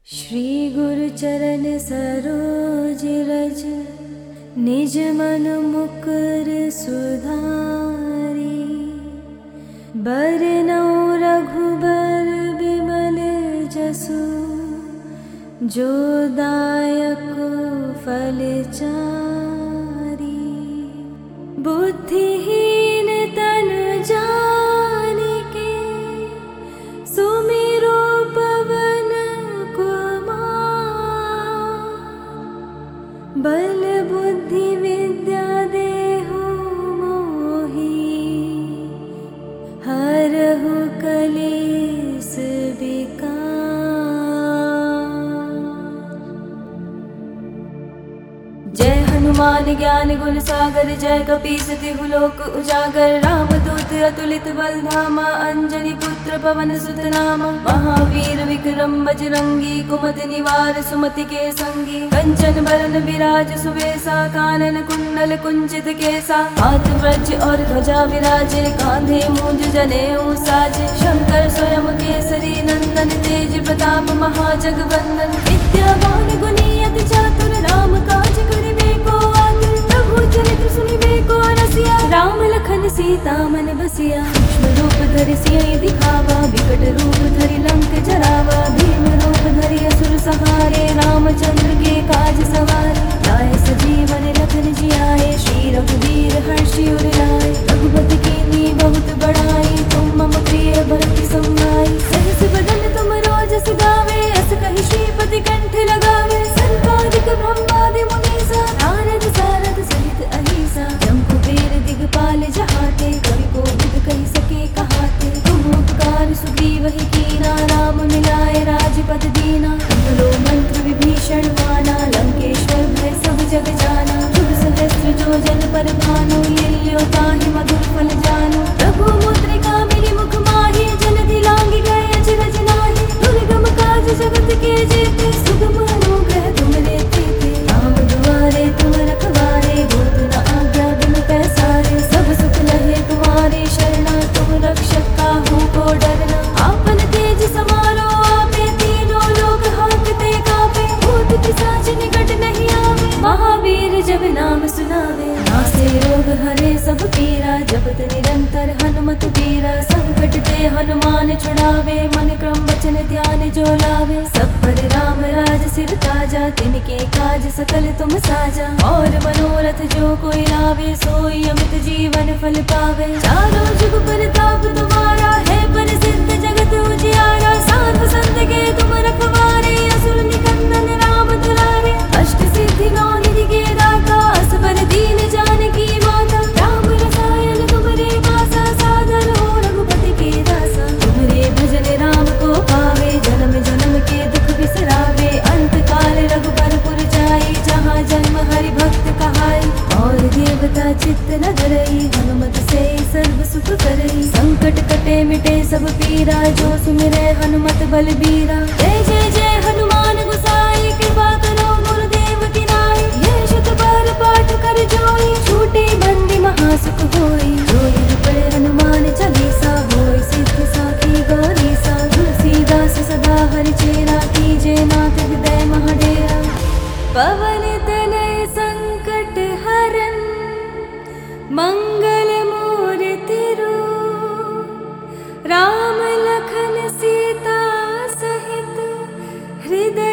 श्री गुरु चरण सरोज रज, निज मन मुकुर सुधारी। बरनौ रघुबर बिमल जसु, जो दायक फल चारी। बुद्धिहीन तनु जानिके, सुमिरो पवन कुमार। बल बुद्धि विद्या देहु मोहि, हरहु कलेस विकार। जय हनुमान ज्ञान गुण सागर, जय कपीस तिहु लोक उजागर। रामदूत अतुलित बल धामा, अंजनी पुत्र पवन सुत नामा। महावीर विक्रम बजरंगी, कुमति निवार सुमति के संगी। कंचन बरन विराज सुबेसा, कानन कुंडल कुंचित केसा। हाथ वज्र और ध्वजा विराजे, कांधे मूंज जनेऊ साजे। शंकर स्वयं केसरी नंदन, तेज प्रताप महाजगवंदन। विद्यावान गुणी अति चातुर, राम काज करिबे को आतुर। प्रभु चरित्र सुनिबे को रसिया, राम लखन सीता मन बसिया। सूक्ष्म रूप धरि सियहि दिखावा, विकट रूप धरि लंक जरावा। भीम रूप धरि असुर सहारे, रामचंद्र के काज सवारे। लाए सजीवन लखन जियाए, श्री रघुवीर हर्षि उर लाए। रघुपति कीन्ही बहुत बड़ाई, तुम मम प्रिय भरत समाई। सहस बदन तुम रोजस गावे, अस कहि श्रीपति कंठ लगावे। संकादिक ब्रह्मादि मुनीसा, नारद सारद सहित अहिसा। जम कुबेर दिगपाल जहाते, कवि कोविद कहि सके कहाते। तुम उपकार सुग्रीवहि कीना, राम मिलाए राजपद दीना। तुमरो मंत्र विभीषण माना, लंकेश्वर भय सब जग जाना। जुग सहस्त्र जो जन पर भानु, लील्यो ताहि मधुर फल जानु। प्रभु मुद्रिका मिली मुख माहि, जलधि लांघि गए अचरज नाहि। दुर्गम काज जगत के जेते, सुगम अनुग्रह तुमरे तेते। राम दुआरे तुम रखवारे, होत न आज्ञा बिनु पैसारे। सब सुख लहे तुम्हारी शरणा, तुम रक्षक काहू को डरना। आपन तेज समारो आपे, तीनों लोक हांकते कांपे। भूत पिशाच निकट नहीं आवे, महावीर जब नाम सुनावे। नासे रोग हरे सब पीरा, जपत निरंतर हनुमत बीरा। संकट ते हनुमान छुड़ावे, मन क्रम वचन ध्यान जो लावे। सब पर राम राज सिर ताजा, तिनके काज सकल तुम साजा। और मनोरथ जो कोई लावे, सोई अमित जीवन फल पावे। चारों जुग परताप तुम्हारा है, प्रसिद्ध जगत उजियारा। साधु संत के तुम रखवारे, असुर निकंदन राम दुलारे। अष्ट सिद्धि नौ निधि के दाता, असबर दीन जानकी माता। राम रसायन तुमरे वासा, सादर हो रघुपति के दासा। तुमरे भजन राम को पावे, जन्म जन्म के दुख बिसरावे। अंत काल रघुबर जाई, जहाँ जन्म हरि भक्त कहाई। और देवता चित्त न धरई, हनुमत से सर्व सुख करई। संकट कटे मिटे सब पीरा, जो सुमिरै हनुमत बल बीरा। जय जय जय हनुमान गोसाई, कृपा करो गुरुदेव की नाई। यह शत बार पाठ कर जोई, छूटे बंदी महासुख होई। जो यह पढ़े हनुमान चालीसा, होई सिद्धि साखी गौरीसा। तुलसीदास सदा हरिचेरा, कीजे नाथ हृदय महाडेरा। पवन तनय संकट हरन, मंगल मूर्ति रूप। राम लखन सीता सहित, हृदय